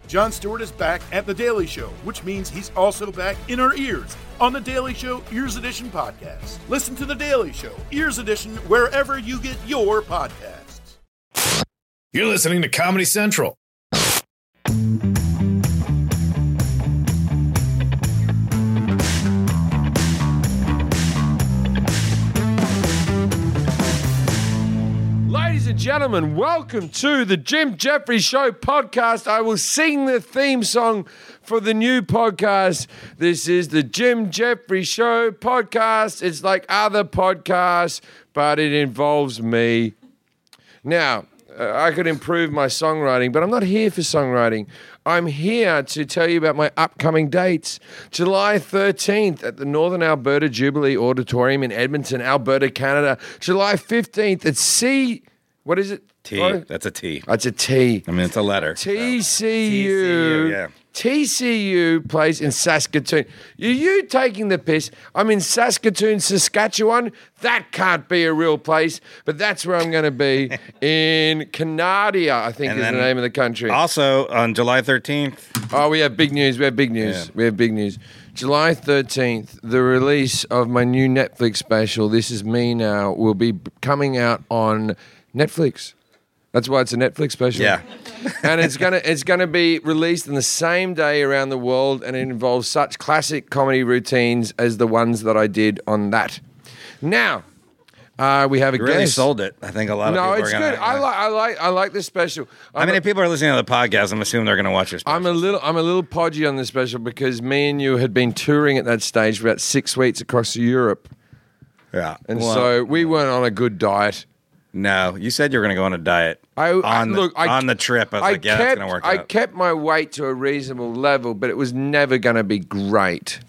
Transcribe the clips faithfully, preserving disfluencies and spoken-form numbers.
Jon Stewart is back at The Daily Show, which means he's also back in our ears on The Daily Show Ears Edition podcast. Listen to The Daily Show Ears Edition wherever you get your podcasts. You're listening to Comedy Central. Ladies and gentlemen, welcome to the Jim Jefferies Show podcast. I will sing the theme song for the new podcast. This is the Jim Jefferies Show podcast. It's like other podcasts, but it involves me. Now, uh, I could improve my songwriting, but I'm not here for songwriting. I'm here to tell you about my upcoming dates. July thirteenth at the Northern Alberta Jubilee Auditorium in Edmonton, Alberta, Canada. July fifteenth at C... What is it? T. What? That's a T. That's a T. I mean, it's a letter. T C U. T C U, yeah. T C U plays in Saskatoon. Are you taking the piss? I'm in Saskatoon, Saskatchewan. That can't be a real place, but that's where I'm going to be in Canada, I think And is the then name of the country. Also, on July thirteenth. Oh, we have big news. We have big news. Yeah. We have big news. July thirteenth, the release of my new Netflix special, This Is Me Now, will be coming out on Netflix. That's why it's a Netflix special. Yeah. And it's gonna it's gonna be released in the same day around the world, and it involves such classic comedy routines as the ones that I did on that. Now, uh, we have a You really guest. sold it. I think a lot of No, people it's are gonna, good. I like I like I like this special. I I'm mean, a- if people are listening to the podcast, I'm assuming they're going to watch your special. I'm a little I'm a little podgy on this special because me and you had been touring at that stage for about six weeks across Europe, Yeah. and Well, so we weren't on a good diet. No, you said you were going to go on a diet. I, on I the, look I, on the trip. I was I like, yeah, kept that's going to work I out. kept my weight to a reasonable level, but it was never going to be great.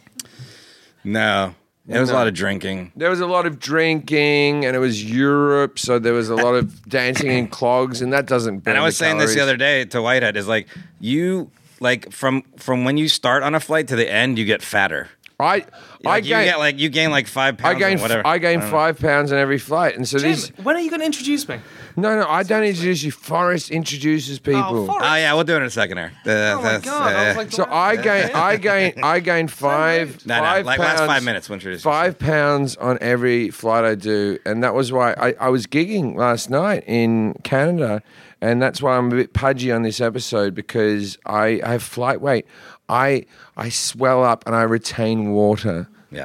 No. It was No. a lot of drinking. There was a lot of drinking, and it was Europe, so there was a lot of dancing in clogs, and that doesn't burn And I was the saying this the calories. other day to Whitehead, is like, you, like, from from when you start on a flight to the end, you get fatter. I I Like, you gain get like you gain like five I pounds. gain or whatever. I gain don't know. five pounds on every flight, and so Jim, these when are you going to introduce me? no no I don't introduce you. Forrest introduces people. Oh, Forrest. Oh yeah, we'll do it in a second here. Uh, Oh my that's, God, I uh, was like, So I gain, I gain, I gain five, No, no, five like pounds, last five minutes, we'll introduce five pounds on every flight I do, and that was why I, I was gigging last night in Canada, and that's why I'm a bit pudgy on this episode because I, I have flight weight. I I swell up and I retain water. yeah.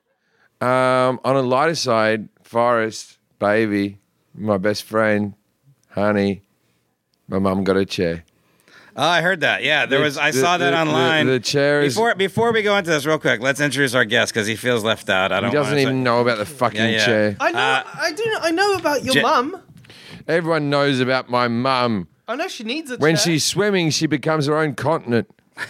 Um, on a lighter side, Forrest, baby, my best friend, honey, my mum got a chair. Oh, I heard that. Yeah, there The- was. I the- saw that the- online. the- the chair is- Before before we go into this, real quick, let's introduce our guest because he feels left out. I He don't. doesn't wanna even say- know about the fucking Yeah, yeah. chair. I know, Uh, I do. know- I know about your J- mum. Everyone knows about my mum. I know she needs a When chair. she's swimming, she becomes her own continent.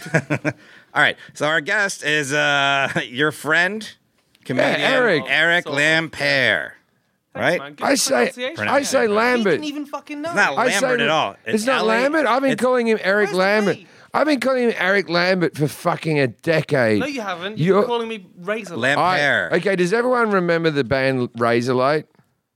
All right. So our guest is uh, your friend, comedian Eric. Eric So- Lampere. Right? Man, good I say, pronunciation. I say He Lambert. can even fucking know. It's not I say- Lambert at all. It's, not L A Lambert. I've been it's- calling him Eric Where's the Lambert. B? I've been calling him Eric Lambert for fucking a decade. No, you haven't. You've You're- been calling me Razor. Lamp- I- Pear. okay, does everyone remember the band Razorlight?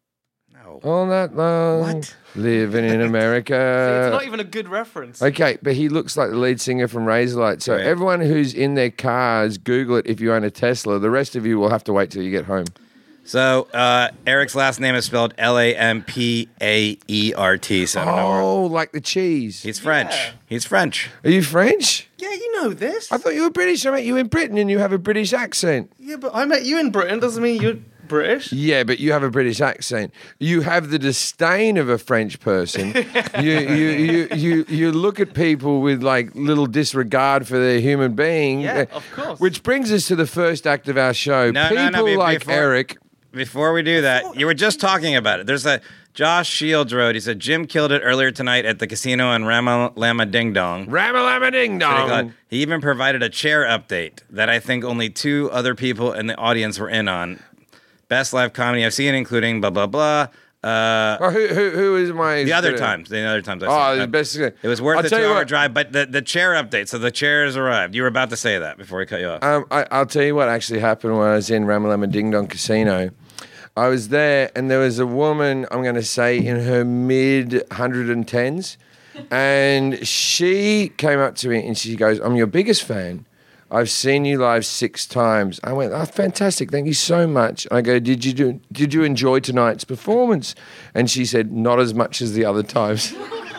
No. All that long, What? living in it's America. not even a good reference. Okay, but he looks like the lead singer from Razorlight. So Right. everyone who's in their cars, Google it if you own a Tesla. The rest of you will have to wait till you get home. So uh, Eric's last name is spelled L A M P A E R T. So I don't know. Where, Oh, like the cheese. he's French. Yeah. He's French. Are you French? Yeah, you know this. I thought you were British. I met you in Britain and you have a British accent. Yeah, but I met you in Britain. Doesn't mean you're British. Yeah, but you have a British accent. You have the disdain of a French person. you, you, you, you, you look at people with like little disregard for their human being. Yeah, uh, of course. Which brings us to the first act of our show. No, no, people no, be- like before- Eric. Before we do that, you were just talking about it. There's a Josh Shields wrote. He said Jim killed it earlier tonight at the casino in Rama Lama Ding Dong. Ramalama ding Pretty dong. good. He even provided a chair update that I think only two other people in the audience were in on. Best live comedy I've seen, including blah blah blah. Uh, Oh, who, who, who is my... the other times, the other times I've Oh, seen. the Uh, best... It was worth I'll the tell you two-hour what. drive, but the, the chair update. So the chairs arrived. You were about to say that before we cut you off. Um, I, I'll tell you what actually happened when I was in Ramalama Ding Dong Casino. I was there, and there was a woman, I'm going to say, in her mid one hundred tens, And she came up to me and she goes, I'm your biggest fan. I've seen you live six times. I went, oh, fantastic. Thank you so much. I go, did you do, did you enjoy tonight's performance? And she said, not as much as the other times.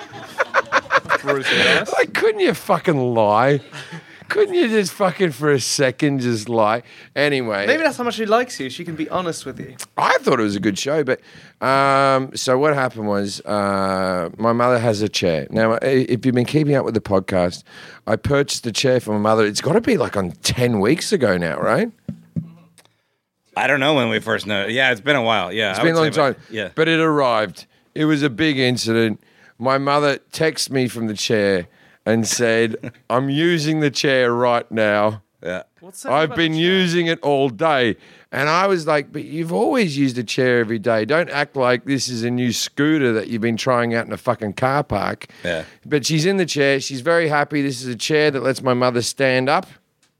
Like, couldn't you fucking lie? Couldn't you just fucking for a second just lie? Anyway. Maybe that's how much she likes you. She can be honest with you. I thought it was a good show, but um, so what happened was uh, my mother has a chair. Now, if you've been keeping up with the podcast, I purchased a chair for my mother. It's got to be like on ten weeks ago now, right? I don't know when we first know. Yeah, it's been a while. Yeah, It's I been a would long say, time. but- Yeah. But it arrived. It was a big incident. My mother texted me from the chair and said, I'm using the chair right now. Yeah. What's so I've about been the chair? using it all day. And I was like, but you've always used a chair every day. Don't act like this is a new scooter that you've been trying out in a fucking car park. Yeah. But she's in the chair. She's very happy. This is a chair that lets my mother stand up,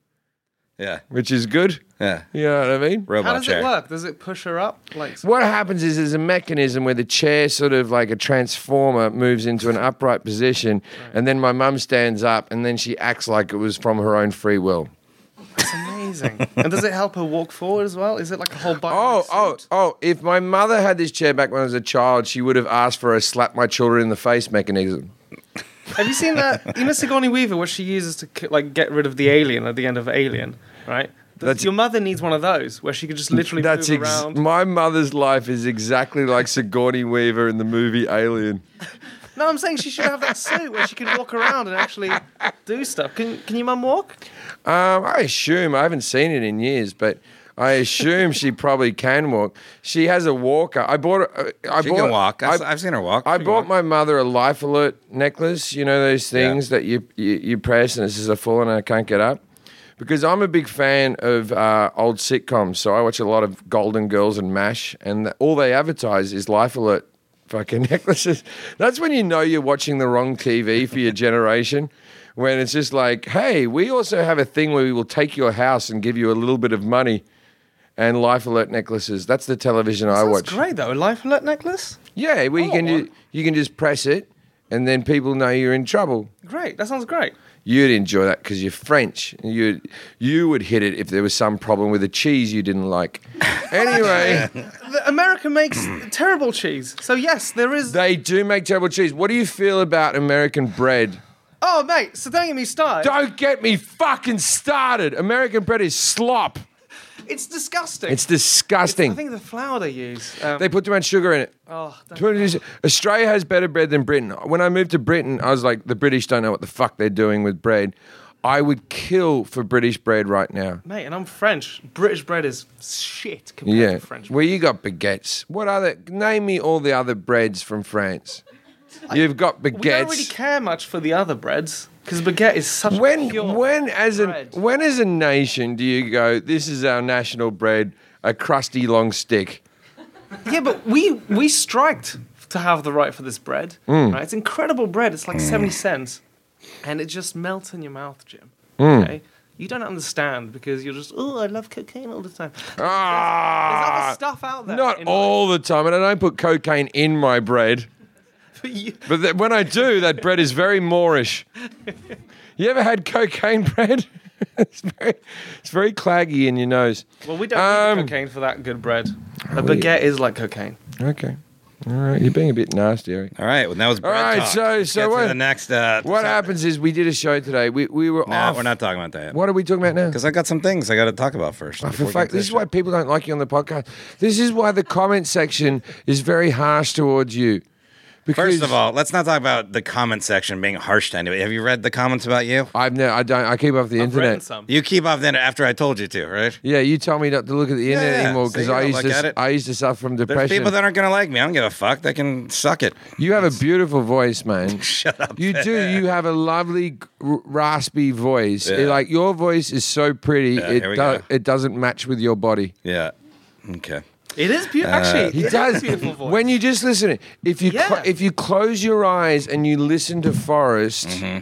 Yeah. which is good. Yeah. You know what I mean? Robot How does chair. it work? Does it push her up? Like, What happens is there's a mechanism where the chair sort of like a transformer moves into an upright position and then my mum stands up and then she acts like it was from her own free will. that's amazing. And does it help her walk forward as well? Is it like a whole body? Oh, oh, oh, if my mother had this chair back when I was a child, she would have asked for a slap my children in the face mechanism. Have you seen that? You know Sigourney Weaver, what she uses to ki- like get rid of the alien at the end of Alien, right? Does- That's- your mother needs one of those where she could just literally That's move ex- around. my mother's life is exactly like Sigourney Weaver in the movie Alien. No, I'm saying she should have that suit where she can walk around and actually do stuff. Can Can your mum walk? Um, I assume I haven't seen it in years, but I assume she probably can walk. She has a walker. I bought. A, I She bought, can walk. I've, I, I've seen her walk. I She can bought walk. my mother a Life Alert necklace. You know those things that you, you you press and it says I fall and I can't get up. Because I'm a big fan of uh, old sitcoms, so I watch a lot of Golden Girls and MASH, and the, all they advertise is Life Alert fucking necklaces. That's when you know you're watching the wrong T V for your generation. When it's just like, hey, we also have a thing where we will take your house and give you a little bit of money. And Life Alert necklaces. That's the television I Sounds watch. great though. A life alert necklace. Yeah, where you I can want ju- you can just press it, and then people know you're in trouble. Great. That sounds great. You'd enjoy that because you're French. You you would hit it if there was some problem with the cheese you didn't like. Anyway, The- America makes terrible cheese. So yes, there is. they do make terrible cheese. What do you feel about American bread? Oh mate, so don't get me started. Don't get me fucking started. American bread is slop. It's disgusting. It's disgusting. I think the flour they use. Um, They put too much sugar in it. oh, don't- Australia has better bread than Britain. When I moved to Britain, I was like, the British don't know what the fuck they're doing with bread. I would kill for British bread right now. mate, and I'm French. British bread is shit compared Yeah. to French. Well, you got baguettes. What other? Name me all the other breads from France. You've got We don't baguettes. really care much for the other breads because baguette is such when pure when as a bread. when as a nation do you go, this is our national bread, a crusty long stick? Yeah, but we we striked to have the right for this bread. Mm. Right? It's incredible bread. It's like seventy cents, and it just melts in your mouth, Jim. Mm. Okay, you don't understand because you're just oh, I love cocaine all the time. There's Ah, other stuff out there. not in all the time, and I don't put cocaine in my bread. life. You- But th- when I do, that bread is very Moorish. You ever had cocaine bread? it's very, it's very claggy in your nose. well, we don't Um, need cocaine for that good bread. A we- baguette is like cocaine. Okay, all right. You're being a bit nasty, Eric. All right. Well, that was bread All right, talk. so- Let's so get to what- the next. Uh, What so- happens is we did a show today. We we were No, off. we're not talking about that yet. What are we talking about now? Because I got some things I got to talk about first. Oh, before for we fuck, get to this is the why show. people don't like you on the podcast. This is why the comment section is very harsh towards you. Because First of all, let's not talk about the comment section being harsh to anybody. Have you read the comments about you? I've no, I don't. I keep off the I've written internet. some. You keep off then after I told you to, right? Yeah, you told me not to look at the internet yeah. anymore So because you I don't used look at to. it. I used to suffer from There's depression. people that aren't going to like me. I don't give a fuck. They can suck it. You have a beautiful voice, man. Shut up. You do. You have a lovely, g- r- raspy voice. Yeah. It- like your voice is so pretty. Yeah, it here we do- go. it doesn't match with your body. Yeah. Okay. It is beautiful. Actually, He it is does. a beautiful voice. When you just listen, if you cl- Yeah. if you close your eyes and you listen to Forrest, Mm-hmm.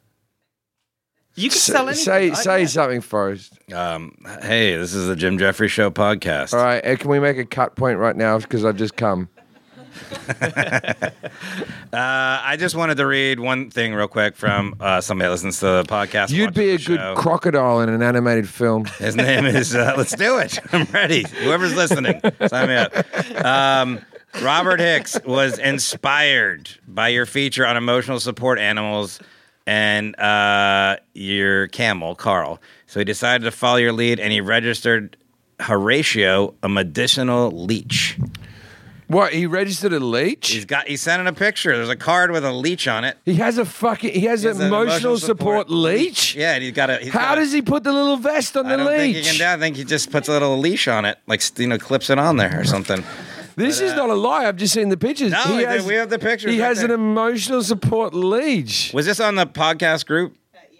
you can s- sell anything. say I- say yeah. something, Forrest. Um, hey, this is the Jim Jeffrey Show podcast. All right, uh, can we make a cut point right now because I've just come? Uh, I just wanted to read one thing real quick from uh, somebody that listens to the podcast. You'd be a watches the good show. crocodile in an animated film. His name is, uh, let's do it. I'm ready. Whoever's listening, sign me up. Um, Robert Hicks was inspired by your feature on emotional support animals and uh, your camel, Carl. So he decided to follow your lead, and he registered Horatio, a medicinal leech. What? He registered a leech? He's got. He sent in a picture. There's a card with a leech on it. He has a fucking. He has, He has an an emotional, support, leech. Yeah, and he's got a. He's How got a- does he put the little vest on I the don't think he leech? can. I think he just puts a little leash on it, like you know, clips it on there or something. This is not a lie. I've just seen the pictures. No, he we- has, we have the pictures He right has there. an emotional support leech. Was this on the podcast group?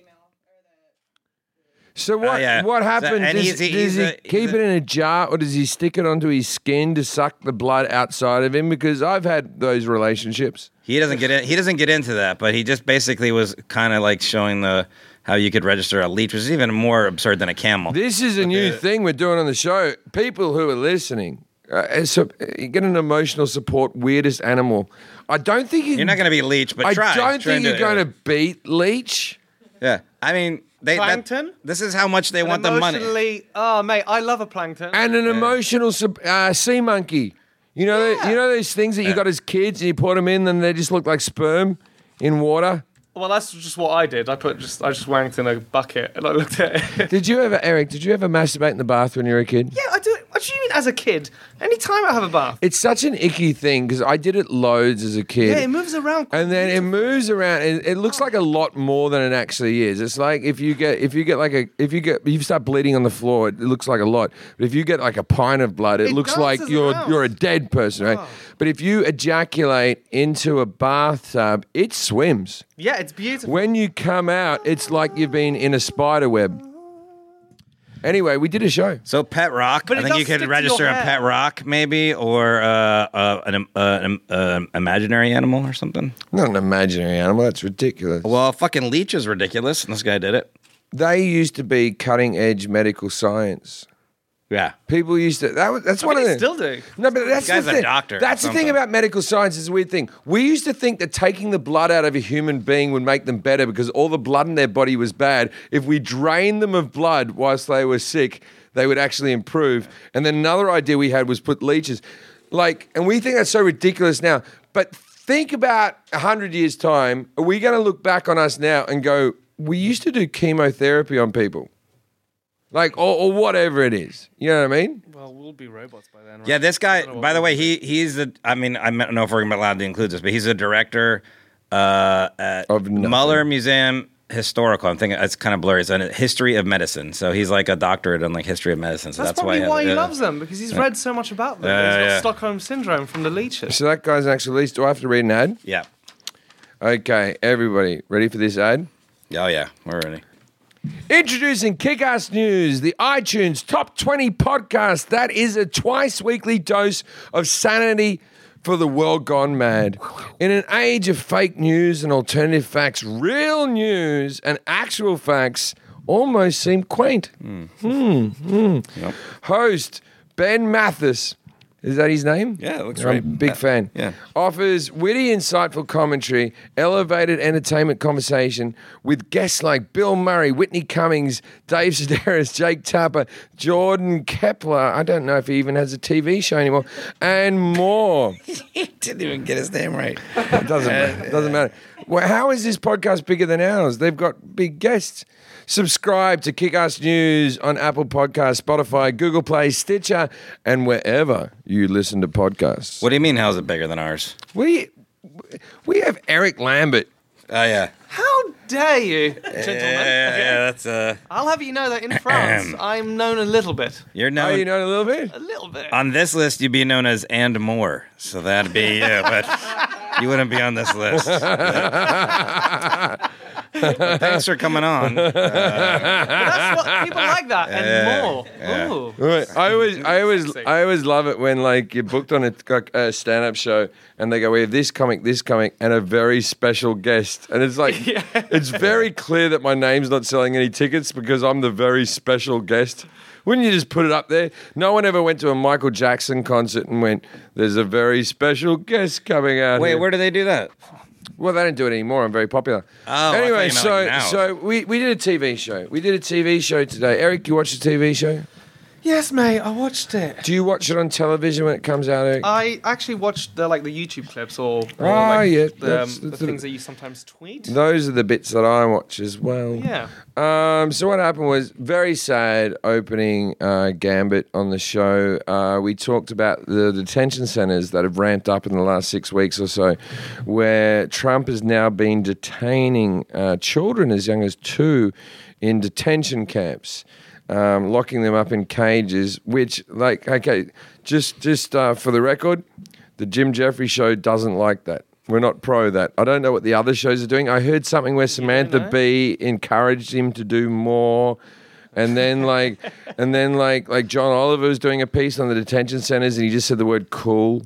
So what? Oh, yeah. What So- happens? and does he's- does he's he a- keep he's it a- in a jar, or does he stick it onto his skin to suck the blood outside of him? Because I've had those relationships. He doesn't get in, he doesn't get into that, but he just basically was kind of like showing the how you could register a leech, which is even more absurd than a camel. This is a new the- thing we're doing on the show. People who are listening, uh, so you get an emotional support weirdest animal. I don't think you You're not going to be leech, but I try. don't Try think and you're do it. going to beat leech. Yeah, I mean, they that- Plankton? this is how much they And want the money. emotionally- Oh, mate, I love a plankton. And an emotional sub- uh, sea monkey. You know, Yeah. you know those things that you got as kids, and you put them in, and they just look like sperm in water. Well, that's just what I did. I put just I just wanked in a bucket and I looked at it. Did you ever, Eric? Did you ever masturbate in the bath when you were a kid? Yeah, I do it. What do you mean as a kid? Anytime I have a bath. It's such an icky thing because I did it loads as a kid. Yeah, it moves around. And then it moves around. And it looks like a lot more than it actually is. It's like if you get if you get like a if you get if you start bleeding on the floor, it looks like a lot. But if you get like a pint of blood, it, It looks like dances you're around. you're a dead person, right? Oh. But if you ejaculate into a bathtub, it swims. Yeah, it's beautiful. When you come out, it's like you've been in a spider web. Anyway, we did a show. So pet rock. But I it think does you could stick to register your a hair. pet rock, maybe, or uh, uh, an, uh, an uh, imaginary animal or something. Not an imaginary animal. That's ridiculous. Well, fucking leech is ridiculous, and this guy did it. They used to be cutting edge medical science. Yeah. People used to. That was, that's I one think of they the. still do. No, but that's guy's the a thing. doctor or That's the thing something. about medical science. Is a weird thing. We used to think that taking the blood out of a human being would make them better because all the blood in their body was bad. If we drained them of blood whilst they were sick, they would actually improve. And then another idea we had was put leeches, like, and we think that's so ridiculous now. But think about a hundred years time. Are we going to look back on us now and go, we used to do chemotherapy on people? Like, or, or whatever it is. You know what I mean? Well, we'll be robots by then. Right? Yeah, this guy, I don't know by what the way, we'll he he's a, I mean, I don't know if we're allowed to include this, but he's a director uh, at Of nothing. Muller Museum Historical. I'm thinking it's kind of blurry. It's a history of medicine. So he's like a doctorate in like history of medicine. So That's, that's, probably why, why he yeah. loves them, because he's read so much about them. Yeah, he's got yeah. Stockholm syndrome from the leeches. So that guy's actually least. Do I have to read an ad? Yeah. Okay, everybody, ready for this ad? Oh, yeah. We're ready. Introducing Kick-Ass News, the iTunes Top twenty podcast. That is a twice weekly dose of sanity for the world gone mad. In an age of fake news and alternative facts, real news and actual facts almost seem quaint. Hmm. Hmm. Host Ben Mathis. Is that his name? Yeah, it looks I'm right. a big Yeah. fan. Yeah. Offers witty, insightful commentary, elevated entertainment conversation with guests like Bill Murray, Whitney Cummings, Dave Sedaris, Jake Tapper, Jordan Kepler. I don't know if he even has a T V show anymore, and more. He didn't even get his name right. It doesn't matter. It doesn't matter. Well, how is this podcast bigger than ours? They've got big guests. Subscribe to Kick-Ass News on Apple Podcasts, Spotify, Google Play, Stitcher, and wherever you listen to podcasts. What do you mean, how is it bigger than ours? We we have Eric Lambert. Oh, yeah. How dare you, gentlemen? Yeah, yeah, that's, uh, I'll have you know that in France, I'm known a little bit. you're Oh, known. you know a little bit? A little bit. On this list, you'd be known as and more. So that'd be you, but you wouldn't be on this list. Well, thanks for coming on. Uh, But that's what people like that and Yeah, more. yeah. Ooh. Right. I always, I always, Sexy. I always love it when like you're booked on a, a stand-up show and they go, "We have this comic, this comic, and a very special guest," and it's like, Yeah. it's very clear that my name's not selling any tickets because I'm the very special guest. Wouldn't you just put it up there? No one ever went to a Michael Jackson concert and went, "There's a very special guest coming out." Wait, here." where do they do that? Well, they don't do it anymore. I'm very popular. Oh, I thought anyway, you meant, so like, now. so we, we did a T V show. We did a T V show today. Eric, you watched the T V show? Yes, mate, I watched it. Do you watch it on television when it comes out, Eric? I actually watched the like the YouTube clips or, or Ah, like yeah, the, that's- um, the that's a- things that you sometimes tweet. Those are the bits that I watch as well. Yeah. Um, so what happened was very sad opening uh, gambit on the show. Uh, we talked about the detention centers that have ramped up in the last six weeks or so, where Trump has now been detaining uh, children as young as two in detention camps. Um, locking them up in cages, which, like, okay, just just uh, for the record, the Jim Jeffrey Show doesn't like that. We're not pro that. I don't know what the other shows are doing. I heard something where Samantha know? Bee encouraged him to do more, and then like, and then like like John Oliver was doing a piece on the detention centers, and he just said the word "cool."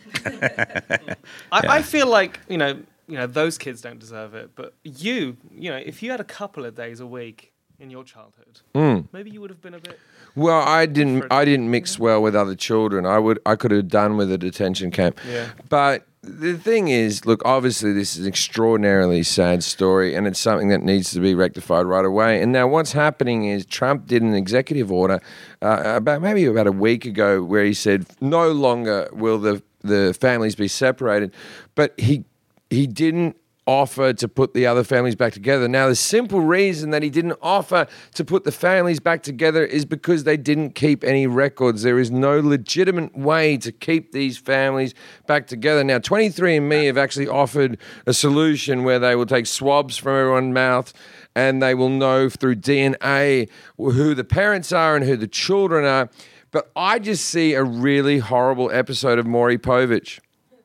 I, I feel like you know, you know, those kids don't deserve it. But you, you know, if you had a couple of days a week in your childhood, Mm. maybe you would have been a bit. Well, I didn't. I didn't mix well with other children. I would. I could have done with a detention camp. Yeah. But the thing is, look. Obviously, this is an extraordinarily sad story, and it's something that needs to be rectified right away. And now, what's happening is Trump did an executive order uh, about maybe about a week ago, where he said no longer will the the families be separated, but he he didn't offer to put the other families back together. Now, the simple reason that he didn't offer to put the families back together is because they didn't keep any records. There is no legitimate way to keep these families back together. Now, twenty-three and me have actually offered a solution where they will take swabs from everyone's mouth and they will know through D N A who the parents are and who the children are. But I just see a really horrible episode of Maury Povich.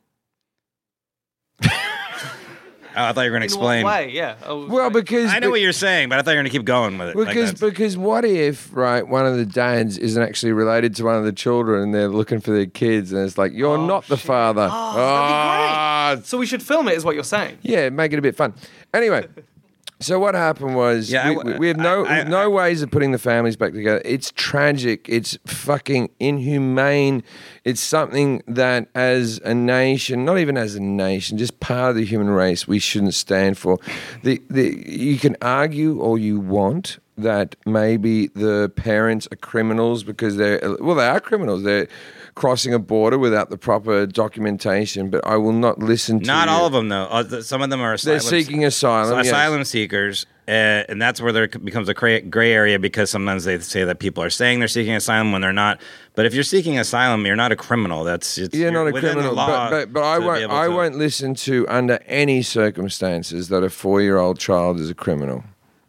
Oh, I thought you were going to In what explain. way? Yeah. I was Well, like- because I know what you're saying, but I thought you were going to keep going with it. like Because that's- because what if, right, one of the dads isn't actually related to one of the children and they're looking for their kids and it's like, you're Oh, not the shit. father. Oh, that'd be Ah, So we should film it, is what you're saying. yeah, make it a bit fun. Anyway, so what happened was Yeah, I we, w- we have no I- I- no I- ways of putting the families back together. It's tragic. It's fucking inhumane. It's something that as a nation, not even as a nation, just part of the human race, we shouldn't stand for. The, the, you can argue all you want that maybe the parents are criminals because they're, well, they are criminals. They're crossing a border without the proper documentation, but I will not listen to Not you. all of them, though. Uh, th- Some of them are They're asylum, seeking asylum. yes. asylum seekers, uh, and that's where there c- becomes a cra- gray area because sometimes they say that people are saying they're seeking asylum when they're not. But if you're seeking asylum, you're not a criminal. That's it's, You're not a within the criminal, law but but, but I to be won't able I to- won't listen to under any circumstances that a four year old child is a criminal.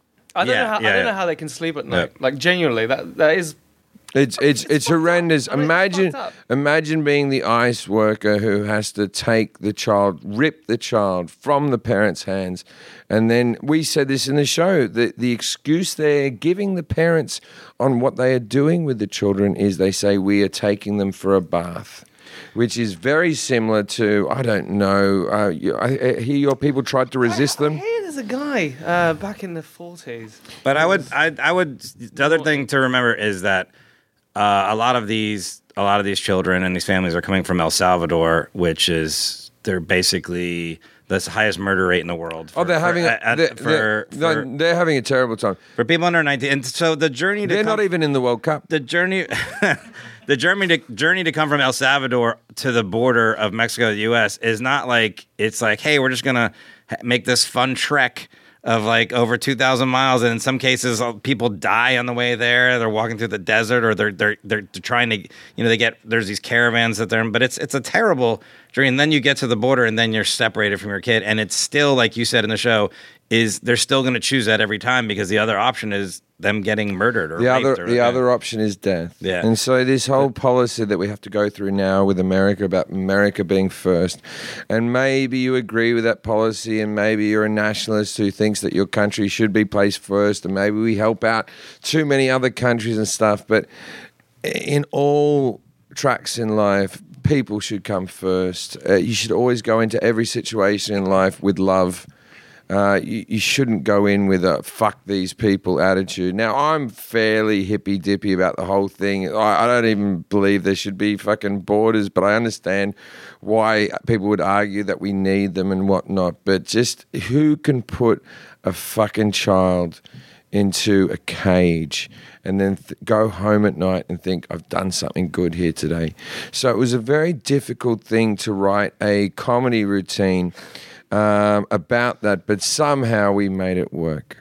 I don't Yeah, know how yeah, I don't yeah. know how they can sleep at night. Yeah. Like genuinely, that that is. It's it's it's horrendous. I mean, it's Imagine fucked up. imagine being the ICE worker who has to take the child, rip the child from the parents' hands, and then we said this in the show that the excuse they're giving the parents on what they are doing with the children is they say we are taking them for a bath. Which is very similar to, I don't know, uh, you, I, I hear your people tried to resist I, them. I hear there's a guy uh, back in the forties. But I would, I, I would. The other thing to remember is that uh, a lot of these, a lot of these children and these families are coming from El Salvador, which is they're basically the highest murder rate in the world. Oh, for- they're for- having a, at- they're, for, they're, for, no, they're having a terrible time. for people under nineteen. And so the journey to They're come, not even in the World Cup. the journey. The journey to journey to come from El Salvador to the border of Mexico to the U S is not like it's like, hey, we're just gonna ha- make this fun trek of like over two thousand miles, and in some cases, uh, people die on the way there. They're walking through the desert, or they're they're they're trying to, you know, they get there's these caravans that they're in, but it's it's a terrible journey. And then you get to the border, and then you're separated from your kid, and it's still like you said in the show. is they're still going to choose that every time because the other option is them getting murdered or the raped other or, the yeah. other option is death. Yeah. And so this whole policy that we have to go through now with America about America being first, and maybe you agree with that policy, and maybe you're a nationalist who thinks that your country should be placed first, and maybe we help out too many other countries and stuff. But in all tracks in life, people should come first. Uh, you should always go into every situation in life with love. Uh, you, you shouldn't go in with a fuck these people attitude. Now, I'm fairly hippy-dippy about the whole thing. I, I don't even believe there should be fucking borders, but I understand why people would argue that we need them and whatnot. But just who can put a fucking child into a cage and then th- go home at night and think, I've done something good here today? So it was a very difficult thing to write a comedy routine Um, about that, but somehow we made it work.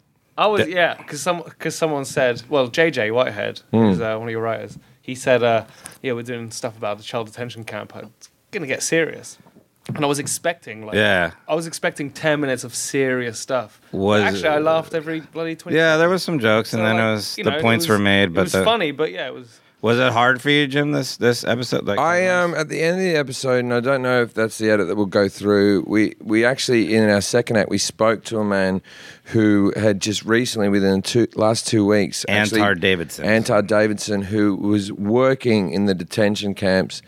I was yeah, because some because someone said, well, J J Whitehead, who's uh, one of your writers, he said, uh, yeah, we're doing stuff about the child detention camp. It's gonna get serious, and I was expecting like Yeah. I was expecting ten minutes of serious stuff. Was actually I laughed every bloody twenty. Yeah, there was some jokes, and So, then like, it was you the know, it points was- were made. It But was the, funny, but yeah, it was. was it hard for you, Jim? This this episode, like I um at the end of the episode, and I don't know if that's the edit that we'll go through. We we actually in our second act we spoke to a man who had just recently, within the two last two weeks, actually- Antar Davidson. Antar Davidson, who was working in the detention camps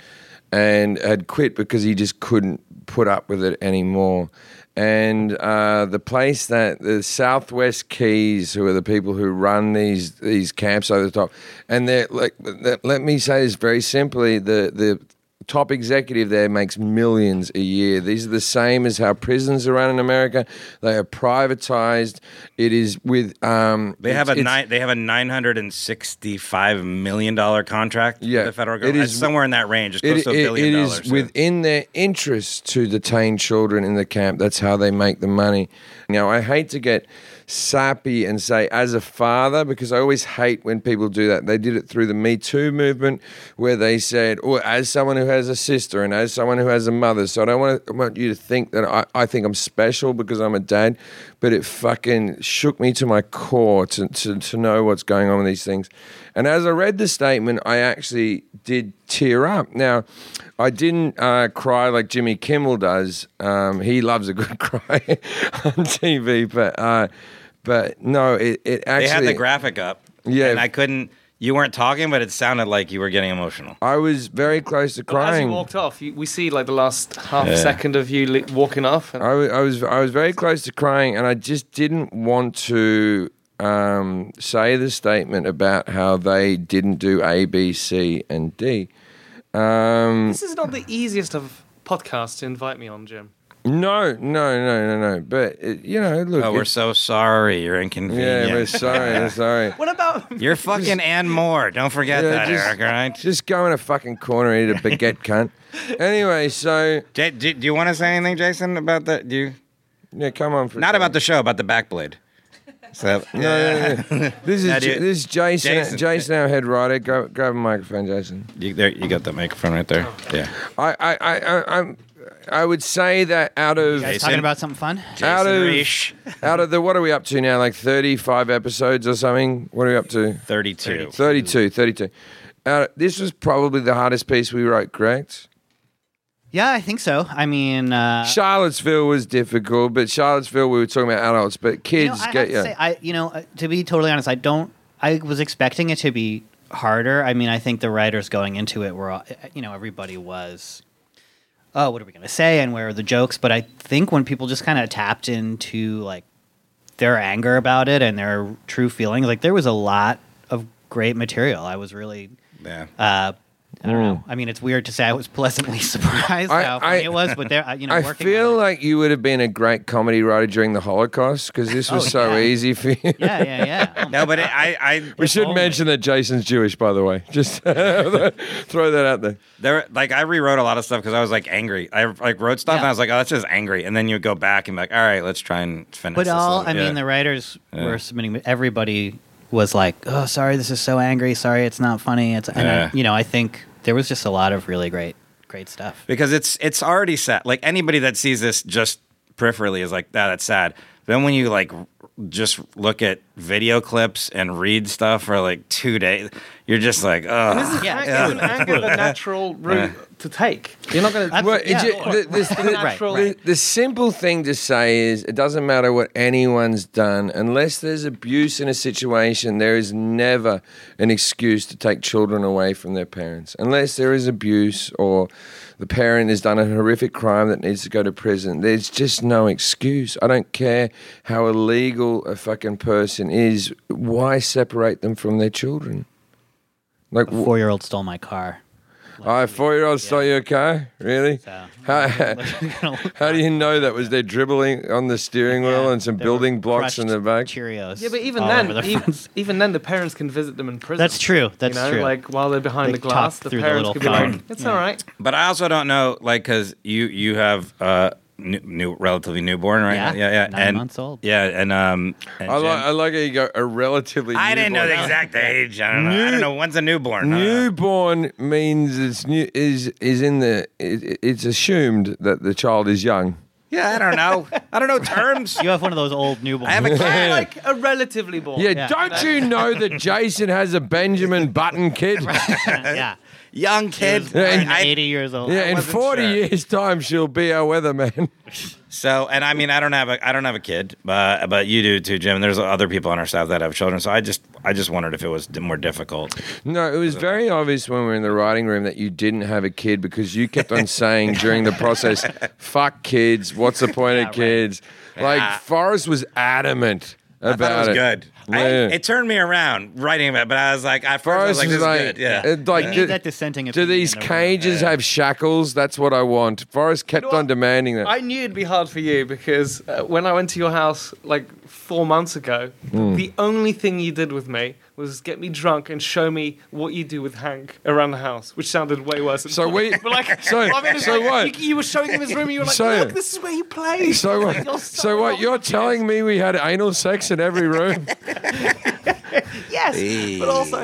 and had quit because he just couldn't put up with it anymore. And uh, the place that the Southwest Keys, who are the people who run these these camps over the top, and they're like, th- let me say this very simply: the the top executive there makes millions a year. These are the same as how prisons are run in America. They are privatized. It is with um, They have a it's- nine. They have a nine hundred and sixty-five million dollar contract Yeah, with the federal it government. is- It's somewhere in that range. It's close It, to a it- billion it dollars. is so- within their interest to detain children in the camp. That's how they make the money. Now, I hate to get sappy and say as a father, because I always hate when people do that. They did it through the Me Too movement, where they said, "Oh, as someone who has a sister and as someone who has a mother." So I don't want to, I want you to think that I, I think I'm special because I'm a dad, but it fucking shook me to my core to, to to know what's going on with these things. And as I read the statement, I actually did tear up. Now, I didn't uh, cry like Jimmy Kimmel does. Um, he loves a good cry on T V, but uh, but no, it, it actually. they had the graphic up. Yeah. and I couldn't. You weren't talking, but it sounded like you were getting emotional. I was very close to But as crying. you walked off, you, we see like the last half Yeah. second of you li- walking off. And I was, I was I was very close to crying, and I just didn't want to um, say the statement about how they didn't do A, B, C, and D. Um, this is not the easiest of podcasts to invite me on, Jim. no, no, no, no, no. But it, you know, look. Oh, we're it- so sorry. You're yeah, inconvenient. we're sorry, we're sorry. What about You're fucking Ann Moore. Don't forget Yeah, that, just- Eric. All right. Just go in a fucking corner and eat a baguette, cunt. Anyway, so J- do, do you want to say anything, Jason, about that? Do you? yeah, come on. For a Not second. about the show, about the backblade. So, No, no, no. This is Now, do J- you- this is Jason. Jason. Jason, our head writer. Go, grab a microphone, Jason. You, there, you got the microphone right there. Yeah. I, I, I, I, I'm. I would say that out of Jason. Talking about something fun? out Jason of Reich. out of the what are we up to now? Like thirty-five episodes or something. What are we up to? thirty-two. thirty-two. thirty-two. Uh, this was probably the hardest piece we wrote. Correct. Yeah, I think so. I mean, uh, Charlottesville was difficult, but Charlottesville we were talking about adults, but you know, kids I get have you. to say, I you know, uh, to be totally honest, I don't. I was expecting it to be harder. I mean, I think the writers going into it were, all, you know, everybody was, oh, what are we going to say, and where are the jokes? But I think when people just kind of tapped into like their anger about it and their true feelings, like there was a lot of great material. I was really. Yeah. Uh, I don't know. I mean, it's weird to say I was pleasantly surprised I- how funny I- it was, but there, you know, I working feel on it- like you would have been a great comedy writer during the Holocaust because this was Oh, so yeah. easy for you. yeah, yeah, yeah. No, but it, I, I, We should only. mention that Jason's Jewish, by the way. Just throw that out there. there, like, I rewrote a lot of stuff because I was like angry. I like wrote stuff Yeah. and I was like, oh, that's just angry. And then you go back and be like, all right, let's try and finesse But this a all, little. I Yeah. mean, the writers Yeah. were submitting. Everybody was like, "Oh, sorry, this is so angry. Sorry, it's not funny." It's, and Yeah. I, you know, I think there was just a lot of really great, great stuff. because it's it's already sad. Like anybody that sees this just peripherally is like, ah, that's sad. then when you like just look at video clips and read stuff for like two days, you're just like, oh. Isn't Yeah. anger, anger the natural route to take? You're not going to. Well, Yeah. it ju- the, the, the, natural- the- the simple thing to say is it doesn't matter what anyone's done. Unless there's abuse in a situation, there is never an excuse to take children away from their parents. Unless there is abuse or the parent has done a horrific crime that needs to go to prison, there's just no excuse. I don't care how illegal a fucking person is. Why separate them from their children? Like, A four-year-old stole my car. oh, a four-year-old stole your car? Really? So, How, how do you know that? Was there dribbling on the steering wheel Yeah, and some there building were blocks in the back? crushed Cheerios. Yeah, but even all then, over the even, fence. even then, the parents can visit them in prison. That's true. That's you know, true. Like while they're behind They the glass, talk the through the parents little could be phone. like, "It's Yeah. all right." But I also don't know, like, because you you have uh new, new relatively newborn, right? Yeah, yeah, yeah. nine and, months old. Yeah, and um. And I like, Jim- I like how you go a relatively. I didn't know the newborn. exact age. I don't know. I New- don't know. When's a newborn? I don't know. Newborn means it's new. Is is in the. It, it's assumed that the child is young. Yeah, I don't know. I don't know terms. You have one of those old newborns. I have a cat. Like a relatively born. Yeah, Yeah. don't you know that Jason has a Benjamin Button kid? yeah. Young He kid. was born I- eighty years old. Yeah, in wasn't forty sure. years' time, she'll be our weatherman. So, and I mean, I don't have a, I don't have a kid, but but you do too, Jim. And there's other people on our staff that have children. So I just, I just wondered if it was more difficult. No, it was very obvious when we were in the writing room that you didn't have a kid because you kept on saying during the process, "Fuck kids. What's the point Yeah, of right. kids?" Like Yeah. Forrest was adamant I about thought it was it. good. I, Yeah. it turned me around writing about it, but I was like, at first I was Forrest like, was this like, is good. Yeah. uh, like, You do, need that dissenting do opinion these in a room. cages have shackles? That's what I want. Forrest kept You know on what? demanding that. I knew it'd be hard for you because uh, when I went to your house like four months ago, Hmm. the only thing you did with me was get me drunk and show me what you do with Hank around the house, which sounded way worse. Than So we- but like, so- I mean, it's so like, what? You, you were showing him his room. And you were like, So- "Look, this is where he plays." so Like, what? you're So what? wrong You're with kids. telling me we had anal sex in every room? Yes, but also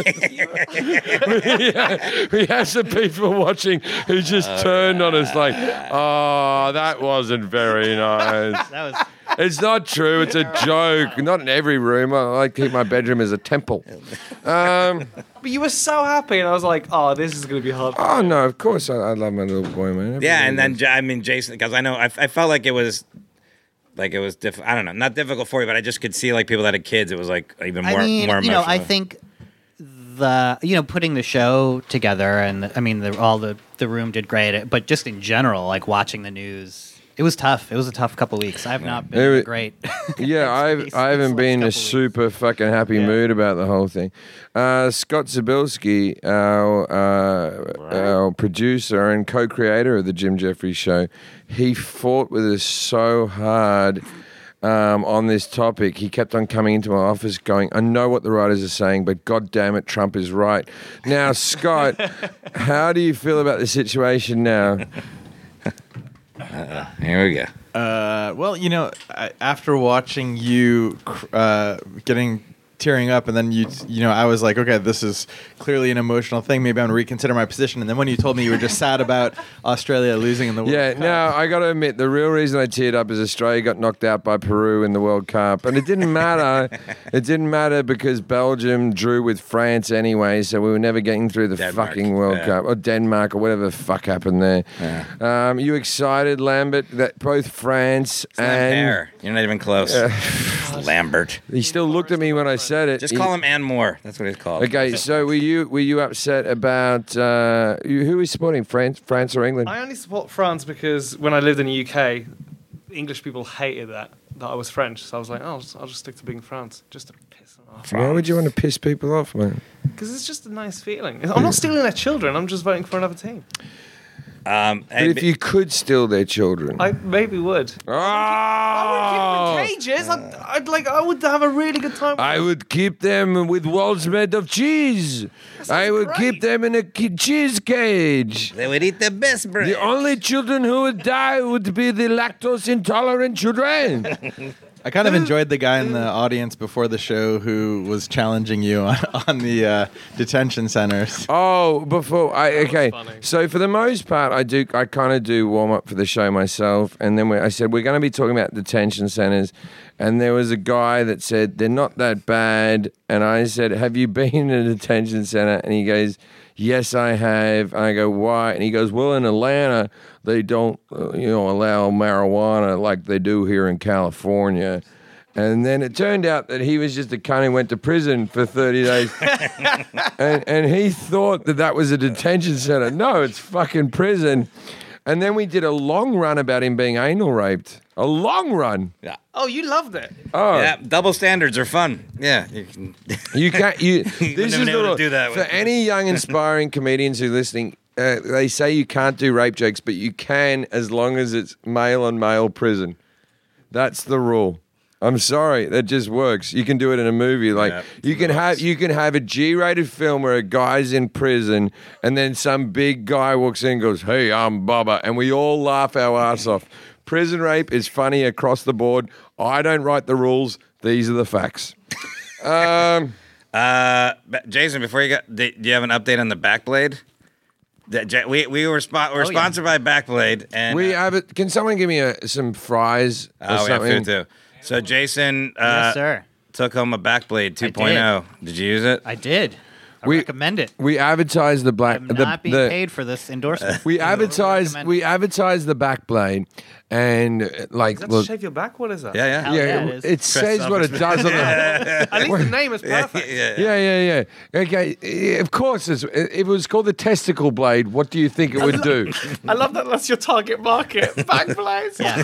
yeah, we had some people watching who just turned on us like, "Oh, that wasn't very nice." That was It's not true. It's a joke. Not in every room. I like to keep my bedroom as a temple. Um, but you were so happy, and I was like, "Oh, this is going to be hard." oh no, of course I, I love my little boy, man. Yeah, and then Everybody Ja- I mean Jason, because I know I, I felt like it was, like it was diff- I don't know, not difficult for you, but I just could see like people that had kids. It was like even more I mean, more you know, emotional. I think the you know putting the show together, and I mean, the, all the the room did great, but just in general, like watching the news, it was tough. It was a tough couple of weeks. I've not been It in a was- great. Yeah, I've I haven't been in a super fucking happy mood about the whole thing. Uh, Scott Zabilski, our uh, our producer and co-creator of the Jim Jeffries Show, he fought with us so hard. Um, on this topic, he kept on coming into my office going, I know what the writers are saying, but God damn it, Trump is right. Now, Scott, how do you feel about the situation now? Here we go. Uh, well, you know, I, after watching you cr- uh, getting tearing up, and then you, you know, I was like, okay, this is clearly an emotional thing. Maybe I'm gonna reconsider my position. And then when you told me you were just sad about Australia losing in the World Yeah, Cup, no, I got to admit, the real reason I teared up is Australia got knocked out by Peru in the World Cup. And it didn't matter. It didn't matter because Belgium drew with France anyway, so we were never getting through the Denmark, fucking World yeah. Cup. Or Denmark, or whatever the fuck happened there. Um, you excited, Lambert, that both France It's not and... fair. You're not even close. Lambert. He still looked at me when I said it. Just He- call him Ann Moore. That's what he's called. Okay, so were you were you upset about... Uh, you- who is supporting, France, France or England? I only support France because when I lived in the U K, English people hated that that I was French. So I was like, oh, I'll just, I'll just stick to being France, just to piss them off. Why would you want to piss people off, man? Because it's just a nice feeling. I'm not stealing their children. I'm just voting for another team. Um, But if you could steal their children... I maybe would. Oh! I would keep them in cages. I'd, I'd like. I would have a really good time. with I them. would keep them with walls made of cheese. I would keep great. them in a ki- cheese cage. they would eat the best bread. The only children who would die would be the lactose intolerant children. I kind of enjoyed the guy in the audience before the show who was challenging you on, on the uh, detention centers. Oh, before I okay. funny. So for the most part, I do. I kind of do warm up for the show myself, and then we, I said we're going to be talking about detention centers, and there was a guy that said they're not that bad, and I said, "Have you been in a detention center?" And he goes, "Yes, I have." And I go, "Why?" And he goes, "Well, in Atlanta, they don't, uh, you know, allow marijuana like they do here in California." And then it turned out that he was just a cunt who went to prison for thirty days. and, and he thought that that was a detention center. No, it's fucking prison. And then we did a long run about him being anal raped. A long run. Yeah. Oh, you loved it. Oh, Yeah, double standards are fun. Yeah, you can. you can't. You. This wouldn't is have been able to the, do that for with- any young aspiring comedians who are listening. Uh, they say you can't do rape jokes, but you can as long as it's male on male prison. That's the rule. I'm sorry, that just works. You can do it in a movie. Like Yeah, you can have you can have a G-rated film where a guy's in prison and then some big guy walks in and goes, "Hey, I'm Bubba," and we all laugh our ass off. Prison rape is funny across the board. I don't write the rules. These are the facts. Um, Uh, but Jason, before you got, do do you have an update on the Backblade? The, J- we we were spo- we're Oh, yeah. sponsored by Backblade, and we uh, have it. Can someone give me a, some fries or oh, we have something? food too. So Jason, uh, Yes, sir. took home a Backblade two point oh. Did you use it? I did. I We- recommend it. We advertise the black. I'm the, not being the- paid for this endorsement. We advertise. recommend We advertise the back blade, and uh, like, Is that look, to shave your back? What is that? Yeah, yeah. Hell yeah, yeah, it, it is. it says what it does on the. At least the name is yeah, perfect. yeah. Yeah, yeah, yeah. Okay, eh, of course. It's, if it was called the testicle blade, what do you think it would do? I love that that's your target market. Back blades. Yeah.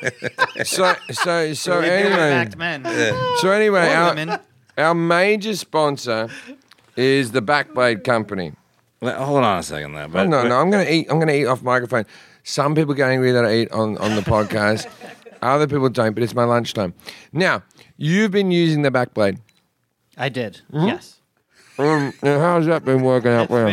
So, so, so anyway, Backed men. so anyway, Or our, women. our major sponsor is the Backblade Company. Well, hold on a second, though. Oh, But, no, but- no, I'm gonna eat. I'm gonna eat off microphone. Some people get angry that I eat on, on the podcast. Other people don't, but it's my lunchtime. Now, you've been using the Backblade. I did. Mm-hmm. Yes. Um, now how's that been working out well?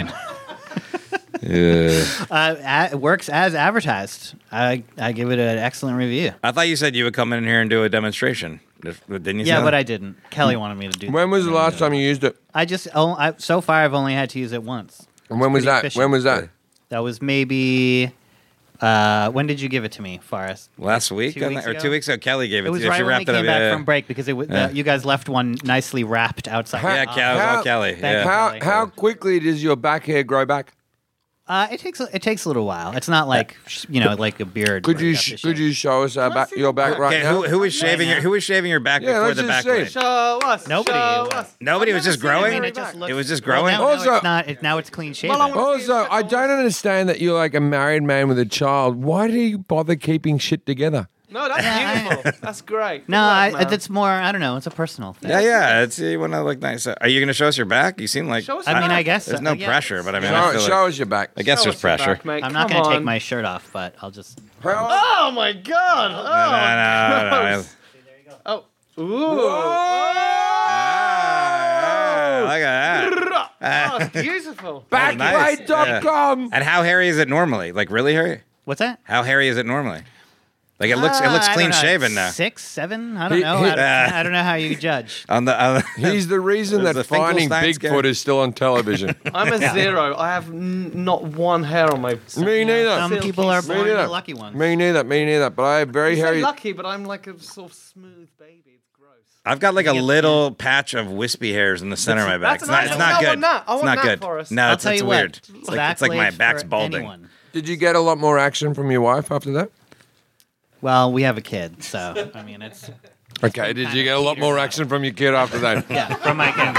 Yeah. Uh, a- it works as advertised. I I give it an excellent review. I thought you said you would come in here and do a demonstration. Didn't you? Yeah, say but that? I didn't. Kelly wanted me to do. When that. was the last time you used it? I just oh, I, so far I've only had to use it once. And when was pretty that? efficient. When was that? That was maybe. Uh, when did you give it to me, Forrest? last week, Two I weeks think, or ago? two weeks ago. Kelly gave it, It was to you. right She when we wrapped it came up. back yeah, from break because it was, Yeah. uh, you guys left one nicely wrapped outside. How- yeah, Cal- it was all How- Kelly. Thank Yeah. you. How Kelly. how quickly does your back hair grow back? Uh, it takes a- it takes a little while. It's not like sh- you know like a beard. Could where you have sh- to could shave. you show us our back, your back right Okay, now? who, who was shaving your Who was shaving your back Yeah, before let's the just back see. blade? Show us. Nobody Show was. us. Nobody I've was just never seen growing? I mean, very it just back. looks. It was just well, growing? now, now Also- it's not. It, now it's clean shaven. Well, I wanna- Also, I don't understand that you're like a married man with a child. Why do you bother keeping shit together? No, that's Yeah, I- beautiful. That's great. no, Good I, work, man. it's more. I don't know. It's a personal thing. Yeah, yeah. It's you want to look nice. Are you going to show us your back? You seem like. Show us I your mean, back. I guess There's so, no yeah. pressure, but I mean, I Show, feel show like, us your back. I guess Show there's us your pressure. back, mate. I'm not Come going to take on. my shirt off, but I'll just. How- Oh my god! No, Oh, no, no, no. oh. Ooh. Ah, look at that. Oh, it's beautiful. Backblade dot com. And how hairy is it normally? Like really hairy? What's that? How hairy is it normally? Like it looks, it Uh, looks I don't clean know, shaven now. Six, seven? I don't He- know. he- I, don't, I don't know how you judge. On the, on the He's the reason There's that the finding Finkelstein Bigfoot scare. is still on television. I'm a zero. I have n- not one hair on my. Me neither. Some Silky people are smooth. born Me neither. the lucky ones. Me neither. Me neither. But I have very I'm hairy. lucky, but I'm like a sort of smooth baby. It's gross. I've got like a Yeah. little patch of wispy hairs in the center of my back. That's It's not, nice. it's I not want good. that. I It's want not that good. for us. No, I'll it's, tell it's you weird. what. It's like, it's like my Backblades back's for balding. anyone. Did you get a lot more action from your wife after that? Well, we have a kid, so I mean, it's Okay. Did you get a lot more action from your kid after that? yeah. From my kid,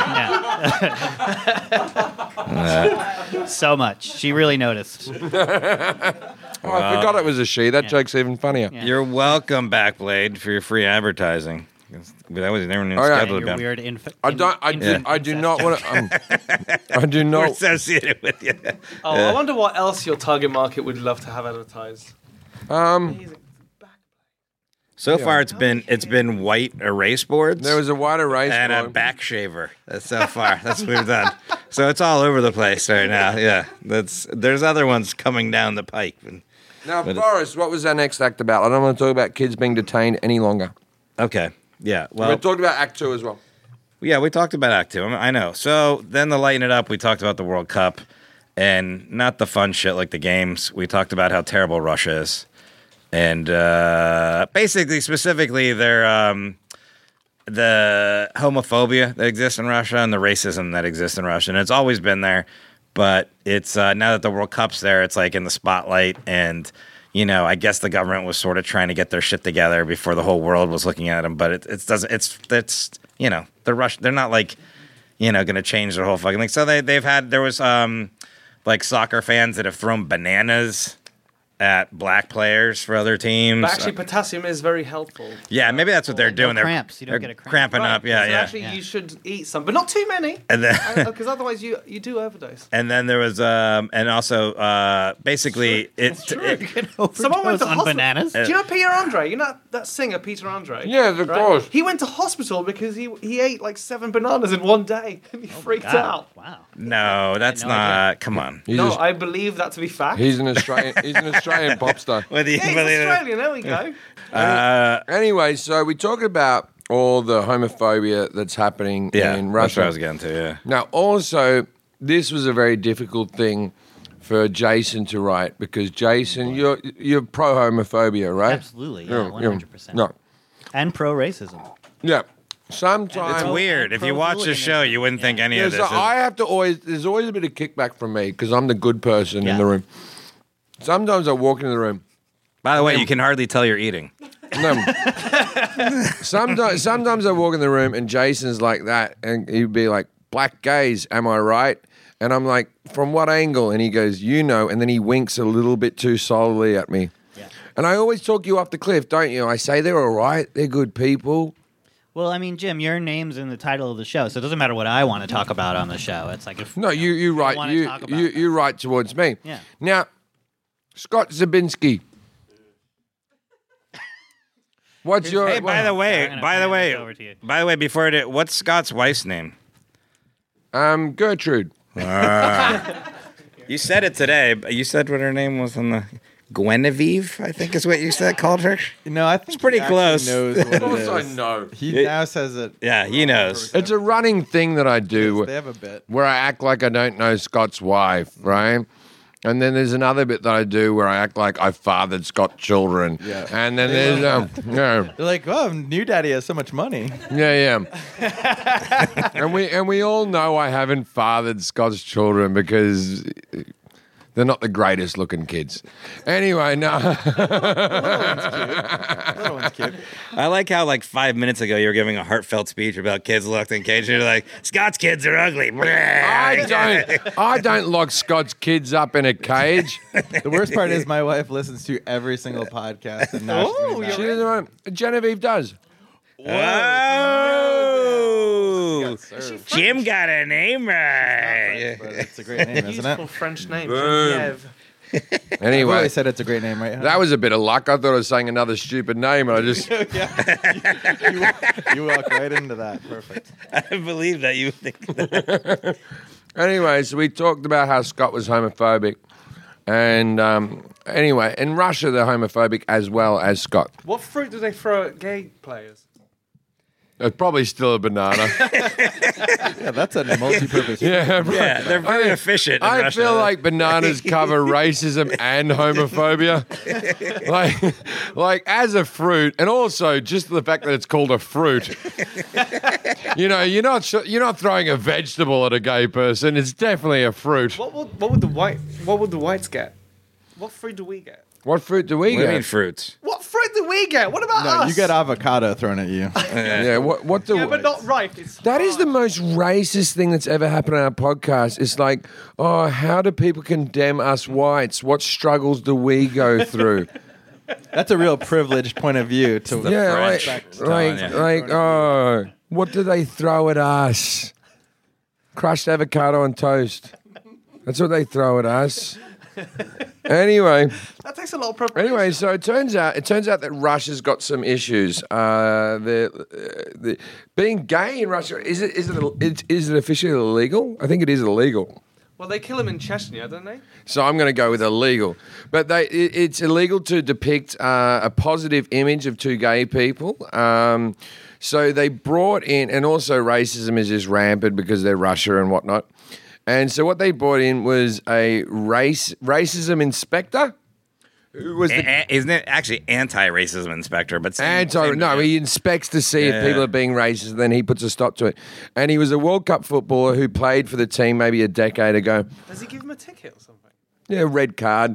yeah. so much. She really noticed. Oh, I forgot it was a she. That joke's even funnier. Yeah. You're welcome, Backblade, for your free advertising. That was never even Oh, yeah. scheduled. Your about. weird inf- I don't. I do. Yeah. I do not want to. Um, I do We're not. associated with you. Oh, I wonder what else your target market would love to have advertised. Um, So far, it's been it's been white erase boards. there was a wider race. and a board. back shaver. That's so far. That's what we've done. So it's all over the place right now. Yeah, that's there's other ones coming down the pike. Now, but it- Forrest, what was our next act about? I don't want to talk about kids being detained any longer. Okay. Yeah. we Well, talked about Act Two as well. yeah, we talked about Act Two. I know. So then to lighten it up, we talked about the World Cup and not the fun shit like the games. We talked about how terrible Russia is. And uh, basically, specifically, their um, the homophobia that exists in Russia and the racism that exists in Russia. And it's always been there. But it's uh, now that the World Cup's there, it's like in the spotlight. And, you know, I guess the government was sort of trying to get their shit together before the whole world was looking at them. But it, it doesn't, it's, it's, you know, the Rush, they're not like, you know, going to change their whole fucking thing. So they, they've had, there was um, like soccer fans that have thrown bananas at black players for other teams. But actually, potassium is very helpful. Yeah, maybe that's what they're doing. No they're cramps. You don't they're get a cramp. cramping Right, up. Yeah, so yeah. Actually, Yeah. you should eat some, but not too many, And then, because otherwise you you do overdose. and then there was, um, and also, uh, basically, It's it, true. it, You can Someone went overdose to on hospital. bananas. Do you know Peter Andre? You know that singer Peter Andre? Yeah, of course. He went to hospital because he he ate like seven bananas in one day and he freaked God, out. Wow. no, that's no not. Come on. He's, No, a- I believe that to be fact. he's an Australian. He's an Australian pop star. With the, yeah, he's with the- Australian. There we go. uh, Anyway, so we talked about all the homophobia that's happening yeah, in that's Russia. what I was getting to. Yeah. Now, also, this was a very difficult thing for Jason to write because Jason, you're you're pro homophobia, right? Absolutely. Yeah, one hundred percent. No, And pro racism. yeah. It's Sometimes weird. If you watch the show, you wouldn't think any Yeah, of so this. Is, I have to always. There's always a bit of kickback from me because I'm the good person Yeah. in the room. Sometimes I walk into the room. by the way, you can hardly tell you're eating. No. sometimes, sometimes I walk in the room and Jason's like that, and he'd be like, "Black gays, am I right?" And I'm like, "From what angle?" And he goes, "You know." And then he winks a little bit too solidly at me. Yeah. And I always talk you off the cliff, don't you? I say they're all right, they're good people. Well, I mean, Jim, your name's in the title of the show, so it doesn't matter what I want to talk about on the show. It's like if No, you you right, wanna you talk about you that. you right towards me. Yeah. Now, Scott Zabinski. What's your? Hey, by the I'm way, gonna by the hand way, this over to you. by the way, before it, what's Scott's wife's name? um, Gertrude. You said it today. But you said what her name was on the Guinevere, I think is what you said. Called her. No, I think It's pretty he actually close. Knows what Of course it I is. know. He now says it. Yeah, he knows. It's a running thing that I do. They have a bit. where I act like I don't know Scott's wife, right? And then there's another bit that I do where I act like I fathered Scott's children. Yeah. And then there's um, yeah, They're like, oh, new daddy has so much money. yeah, yeah. and we and we all know I haven't fathered Scott's children because they're not the greatest looking kids. Anyway, no. Little one's cute. I like how like five minutes ago you were giving a heartfelt speech about kids locked in cages. You're like, Scott's kids are ugly. I don't. I don't lock Scott's kids up in a cage. The worst part is my wife listens to every single podcast. And now she's Oh, doing that. She doesn't want- Genevieve does. Oh, Served. Jim got a name right. But it's a great name, isn't Beautiful it? French name. Boom. Genevieve. I've Anyway, always said it's a great name, right? that was a bit of luck. I thought I was saying another stupid name, and I just. You walk right into that. Perfect. I believe that you think that. Anyway, so we talked about how Scott was homophobic. And um, anyway, in Russia, they're homophobic as well as Scott. What fruit do they throw at gay players? It's probably still a banana. Yeah, that's a multi-purpose. yeah, Yeah, they're very I- efficient. in I Russia. feel like bananas cover racism and homophobia. like, like as a fruit, and also just the fact that it's called a fruit. You know, you're not sh- you're not throwing a vegetable at a gay person. It's definitely a fruit. What would what would the white what would the whites get? What fruit do we get? What fruit do we What do you mean get? fruits? What fruit do we get? What about No, us? you get avocado thrown at you. Yeah, what what do Yeah, but not ripe. It's That is the hard. most racist thing that's ever happened on our podcast. It's like, oh, how do people condemn us whites? What struggles do we go through? That's a real privileged point of view. To yeah, like, French like, telling you. like, oh, what do they throw at us? Crushed avocado on toast. That's what they throw at us. Anyway, That takes a lot of preparation. anyway, so it turns out it turns out that Russia's got some issues. Uh, the, uh, the being gay in Russia is it is it is, is it officially illegal? I think it is illegal. Well, they kill him in Chechnya, don't they? So I'm going to go with illegal. But they, it, it's illegal to depict uh, a positive image of two gay people. Um, so they brought in, and also racism is just rampant because they're Russia and whatnot. And so what they brought in was a race racism inspector. Who was the A- a- isn't it actually anti-racism inspector? But same, anti? same No, deal. he inspects to see Yeah. if people are being racist, and then he puts a stop to it. And he was a World Cup footballer who played for the team maybe a decade ago. Does he give him a ticket or something? Yeah, red card.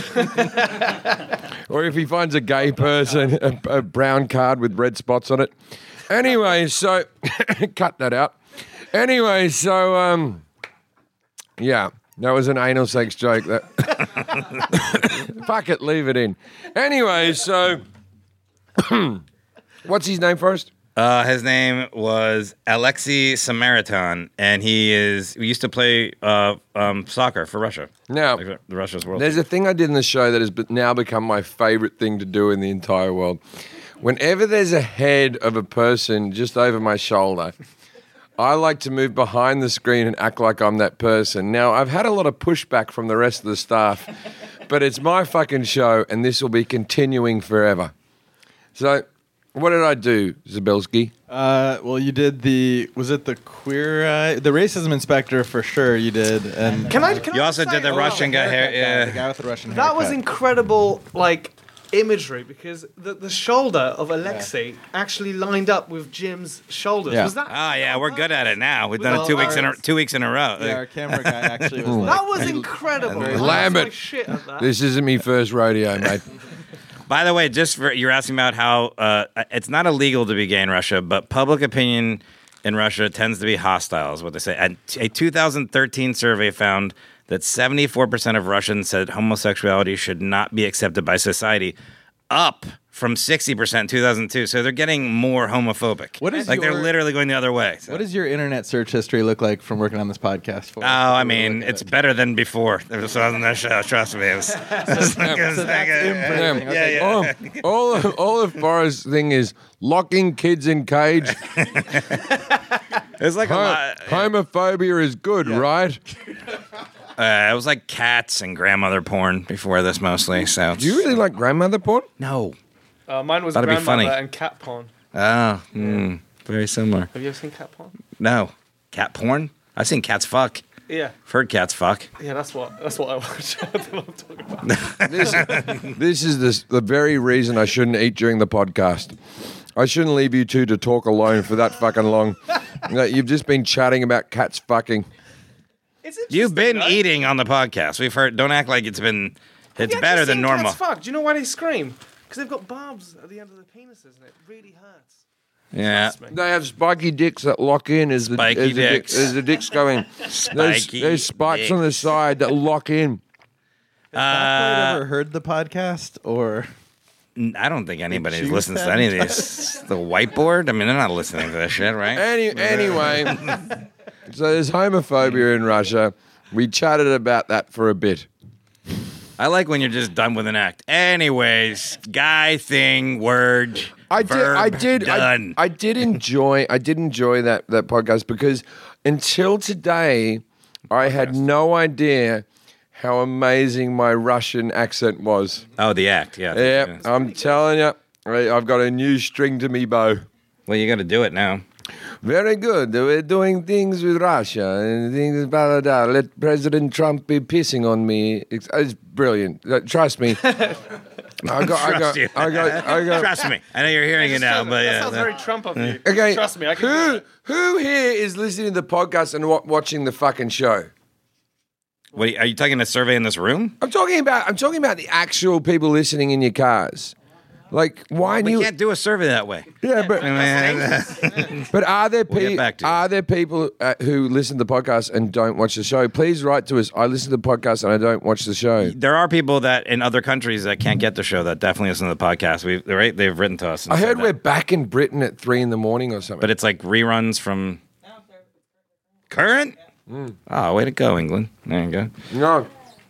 Or if he finds a gay person, a, a brown card with red spots on it. Anyway, so cut that out. Anyway, so um, yeah, that was an anal sex joke. That fuck it, leave it in. Anyway, so what's his name first? Uh, his name was Alexei Samaritan, and he is. We used to play uh, um, soccer for Russia. Now, Like the Russia's world. there's a thing I did in the show that has be- now become my favorite thing to do in the entire world. Whenever there's a head of a person just over my shoulder, I like to move behind the screen and act like I'm that person. Now, I've had a lot of pushback from the rest of the staff, but it's my fucking show, and this will be continuing forever. So, what did I do, Zabelski? Uh, well, you did the was it the queer uh, the racism inspector for sure you did, and Can I? Can You I also say- did the oh, Russian guy hair. the Yeah. guy with the Russian That was haircut. incredible, like imagery, because the, the shoulder of Alexei actually lined up with Jim's shoulders. Yeah. Was that? Oh yeah, we're good at it now. We've done Well, it two weeks in a, ours- two weeks in a row. Yeah, our camera guy actually was like, That was incredible. I lost Lambert. my shit at that. This isn't me first rodeo, mate. By the way, just for you're asking about how uh, it's not illegal to be gay in Russia, but public opinion in Russia tends to be hostile, is what they say. And a two thousand thirteen survey found that seventy-four percent of Russians said homosexuality should not be accepted by society, up from sixty percent in two thousand two. So they're getting more homophobic. What is like they're your- literally going the other way. So. What does your internet search history look like from working on this podcast for? Oh, I mean, it's better than before. There was on the show. Trust me, it was. it was like- it was like a- Yeah, yeah, yeah. All, all, of, all of Boris' thing is locking kids in cage. It's like a Ho- lot. homophobia is good, right? Uh, it was like cats and grandmother porn before this mostly. So Do you really like grandmother porn? no. Uh, mine was That'd be grandmother funny. and cat porn. Oh, hmm, very similar. Have you ever seen cat porn? No, cat porn. I've seen cats fuck. Yeah, I've heard cats fuck. yeah, that's what that's what I watch. That's what I'm talking about. This, this is the, the very reason I shouldn't eat during the podcast. I shouldn't leave you two to talk alone for that fucking long. Like, you've just been chatting about cats fucking. It's You've been interesting, right? eating on the podcast. We've heard. Don't act like it's been. Have It's you better actually than seen normal. Cats fuck? Do you know why they scream? Because they've got barbs at the end of their penises, and it really hurts. Yeah. Trust me. They have spiky dicks that lock in as the, Spiky as the, dick- dicks. as the dick's going. There's, Spiky there's spikes on the dicks. side that lock in. Have Uh, ever heard the podcast or? I don't think anybody you listens to any of these. The whiteboard. I mean, they're not listening to this shit, right? Any, anyway, so there's homophobia in Russia. We chatted about that for a bit. I like when you're just done with an act. Anyways, guy thing word. I did. verb, I did. I, Done. I did enjoy. I did enjoy that that podcast because until today, I had no idea how amazing my Russian accent was. oh, the act. Yeah. Yeah, I'm telling you, I've got a new string to me bow. Well, you got to do it now. Very good. We're doing things with Russia and things. Blah, blah, blah. Let President Trump be pissing on me. It's, it's brilliant. Uh, Trust me. I got. I Trust got. you. I got. I got. Trust me. I know you're hearing it now, but that yeah. sounds very Trump of you. Okay. Trust me, I can do Who it. who here is listening to the podcast and wa- watching the fucking show? What, are you taking a survey in this room? I'm talking about. I'm talking about the actual people listening in your cars. Like, why We you? can't do a survey that way. Yeah, but but are there We'll get people back to it. are there people uh, who listen to the podcast and don't watch the show? Please write to us. I listen to the podcast and I don't watch the show. There are people that in other countries that can't get the show that definitely listen to the podcast. We've right, they've written to us. and I said heard that. we're back in Britain at three in the morning or something. but it's like reruns from current. Oh, way to go, England! There you go. no.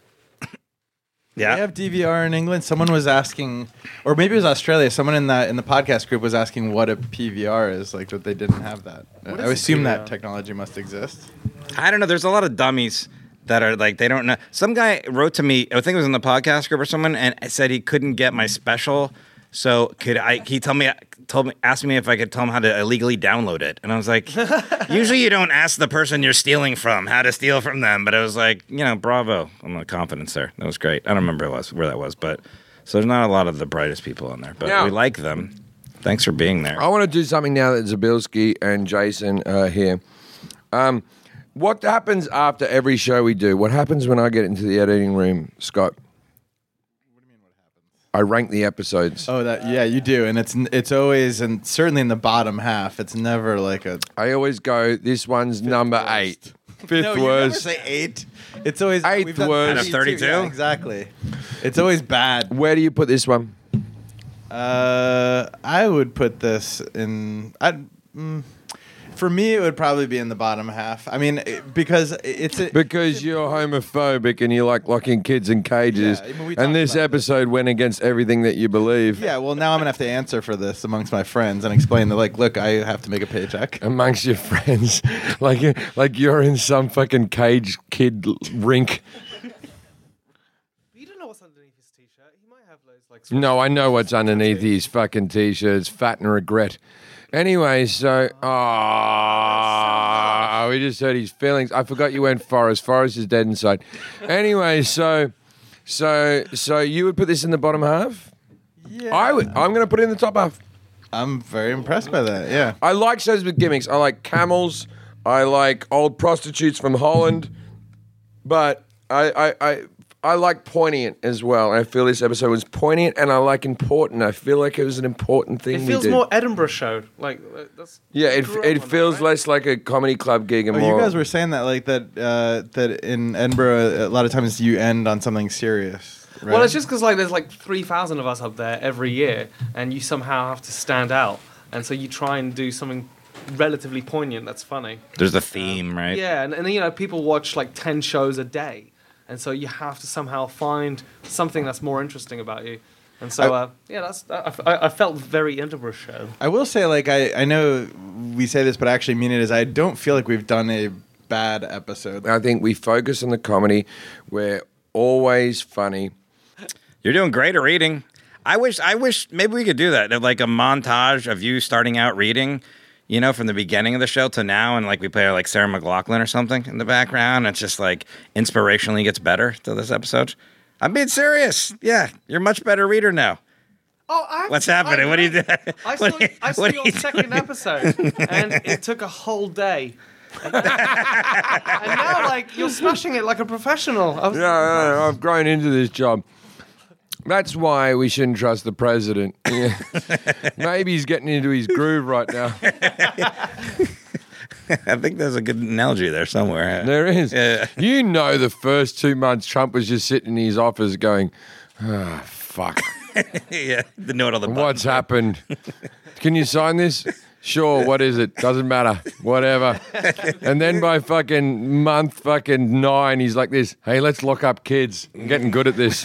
Yeah, They have D V R in England. Someone was asking, or maybe it was Australia. Someone in that in the podcast group was asking what a P V R is, like that they didn't have that. I is a assume P V R? that technology must exist. I don't know. There's a lot of dummies that are like they don't know. Some guy wrote to me, I think it was in the podcast group or someone, and said he couldn't get my special. So could I? He told me, told me, asked me if I could tell him how to illegally download it, and I was like, usually you don't ask the person you're stealing from how to steal from them, but it was like, you know, bravo on the confidence there. That was great. I don't remember where, it was, where that was, but so there's not a lot of the brightest people in there, but Yeah. we like them. Thanks for being there. I want to do something now that Zabilski and Jason are here. Um, what happens after every show we do? What happens when I get into the editing room, Scott? I rank the episodes. Oh, that yeah, you do, and it's it's always and certainly in the bottom half. It's never like a I always go, this one's number worst. eight. Fifth no, you never worst. say eight. It's always Eighth we've done worst. Out of thirty-two? Yeah, exactly. It's always bad. Where do you put this one? Uh, I would put this in. I mm, for me, it would probably be in the bottom half. I mean, it, because it's a, Because you're homophobic and you like locking kids in cages. Yeah, I mean, we and talked this about episode went against everything that you believe. yeah. Well, now I'm gonna have to answer for this amongst my friends and explain that, like, look, I have to make a paycheck. Amongst your friends. like, like you're in some fucking cage kid rink. You don't know what's underneath his t-shirt. He might have those like. No, I know what's underneath these fucking t-shirts. Fat and regret. Anyway, so oh, we just heard his feelings. I forgot you went Forrest. Forrest is dead inside. Anyway, so so so you would put this in the bottom half? Yeah, I would. I'm going to put it in the top half. I'm very impressed by that. Yeah. I like shows with gimmicks. I like camels. I like old prostitutes from Holland. But I I, I I like poignant as well. I feel this episode was poignant, and I like important. I feel like it was an important thing It we feels did. more Edinburgh show. Like uh, that's. Yeah, it grew up it on feels that, right? less like a comedy club gig and Oh, more. you guys were saying that, like that, uh, that in Edinburgh, a lot of times you end on something serious. Right? Well, it's just because like there's like three thousand of us up there every year, and you somehow have to stand out, and so you try and do something relatively poignant that's funny. There's the theme, right? Yeah, and, and you know people watch like ten shows a day, and so you have to somehow find something that's more interesting about you. And so, I- uh, yeah, that's I, I, I felt very Edinburgh show. I will say, like, I, I know we say this, but I actually mean it, is I don't feel like we've done a bad episode. I think we focus on the comedy. We're always funny. You're doing great at reading. I wish, I wish maybe we could do that. Like a montage of you starting out reading, you know, from the beginning of the show to now, and like we play like Sarah McLachlan or something in the background. It's just like inspirationally gets better to this episode. I'm being serious. Yeah, you're a much better reader now. Oh, I, What's happening? I, What do you do? I saw, What do you- I saw what are your you second doing? episode, and it took a whole day. and now, like, you're smashing it like a professional. I was, Yeah, yeah, yeah, I've grown into this job. That's why we shouldn't trust the president. Yeah. Maybe he's getting into his groove right now. I think there's a good analogy there somewhere. There is. Yeah. You know, the first two months, Trump was just sitting in his office going, ah, fuck. Yeah, the note on the button. What's happened? Can you sign this? Sure, what is it? Doesn't matter. Whatever. And then by fucking month fucking nine, he's like this, hey, let's lock up kids. I'm getting good at this.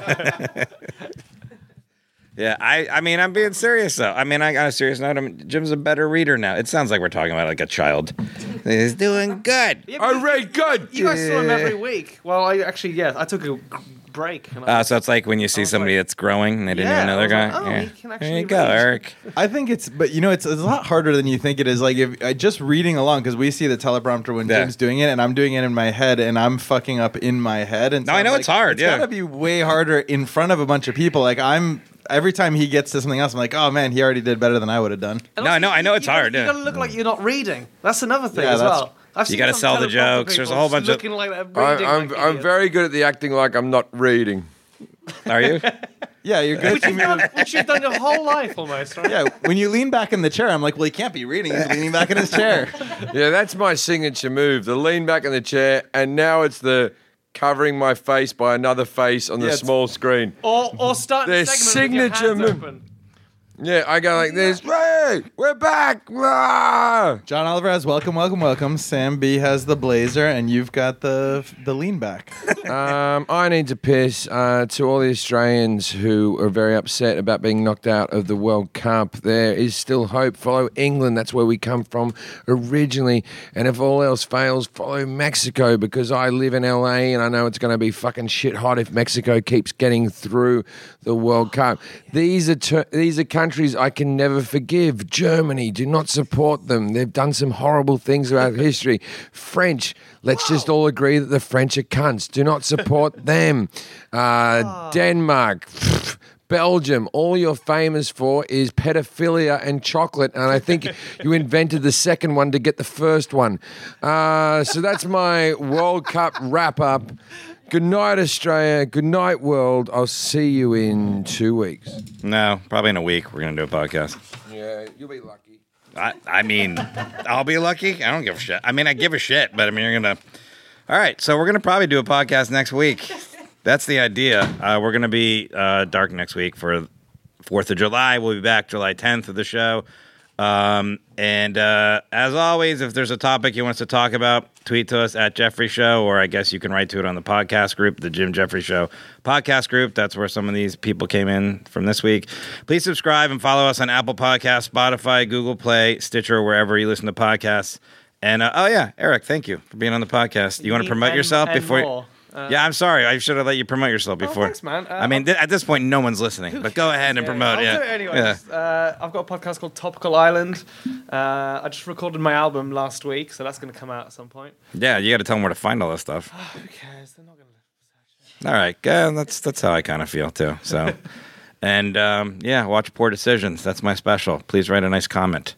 Yeah, I, I mean, I'm being serious though. I mean, I got a serious note. I'm, Jim's a better reader now. It sounds like we're talking about like a child. He's doing good. Yeah, but I read good. You guys saw him every week. Well, I actually, yeah, I took a break. And I Uh, so it's like when you see was somebody like- that's growing and they didn't Yeah, even know I they're was going. like, oh, yeah. he can There actually you go, read. Eric. I think it's, but you know, it's, it's a lot harder than you think it is. Like, if I just reading along, because we see the teleprompter when Yeah. Jim's doing it, and I'm doing it in my head, and I'm fucking up in my head. And so No, I I'm know like, it's hard, It's yeah. gotta be way harder in front of a bunch of people. Like, I'm every time he gets to something else, I'm like, oh man, he already did better than I would have done. And No, also, I know- I know you- it's you gotta- hard, You yeah. gotta look like you're not reading. That's another thing Yeah, as that's- well. I've seen gotta some sell the teleprompter jokes. There's a whole people bunch of- looking like they're I, reading I'm, like I'm idiots. very good at the acting like I'm not reading. Are you? Yeah, you're good. Which you've done, which you've done your whole life almost, right? Yeah, when you lean back in the chair, I'm like, well, he can't be reading. He's leaning back in his chair. Yeah, that's my signature move. The lean back in the chair, and now it's the covering my face by another face on the Yeah, it's- small screen. Or, or start Their a segment with your signature hands move. open. Yeah, I go like this. Hey, we're back. Ah! John Oliver has welcome, welcome, welcome. Sam B has the blazer, and you've got the the lean back. Um, I need to piss uh, to all the Australians who are very upset about being knocked out of the World Cup. There is still hope. Follow England. That's where we come from originally. And if all else fails, follow Mexico, because I live in L A and I know it's going to be fucking shit hot if Mexico keeps getting through the World Cup. These are ter- these are countries I can never forgive. Germany, do not support them. They've done some horrible things about history. French, let's just all agree that the French are cunts. Do not support them. Uh, Denmark, pff, Belgium, all you're famous for is pedophilia and chocolate, and I think you invented the second one to get the first one. Uh, so that's my World Cup wrap-up. Good night, Australia. Good night, world. I'll see you in two weeks. No, probably in a week we're going to do a podcast. Yeah, you'll be lucky. I, I mean, I'll be lucky. I don't give a shit. I mean, I give a shit, but I mean, you're going to... All right, so we're going to probably do a podcast next week. That's the idea. Uh, we're going to be uh, dark next week for fourth of July. We'll be back July tenth of the show. Um, and uh, as always, if there's a topic you want us to talk about, tweet to us at Jeffrey Show, or I guess you can write to it on the podcast group, the Jim Jeffrey Show podcast group. That's where some of these people came in from this week. Please subscribe and follow us on Apple Podcasts, Spotify, Google Play, Stitcher, wherever you listen to podcasts. And uh, oh yeah, Eric, thank you for being on the podcast. You want to promote and, yourself and before? more. Uh, yeah, I'm sorry. I should have let you promote yourself Oh, before. thanks, man. Uh, I mean, th- at this point, no one's listening. But go ahead and yeah, promote. I'll Yeah. do it anyways. Yeah. Uh, I've got a podcast called Topical Island. Uh, I just recorded my album last week, so that's going to come out at some point. Yeah, you got to tell them where to find all this stuff. Who cares? They're not going to. All right, yeah, that's that's how I kind of feel too. So, and um, yeah, watch Poor Decisions. That's my special. Please write a nice comment.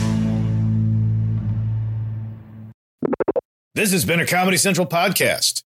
This has been a Comedy Central podcast.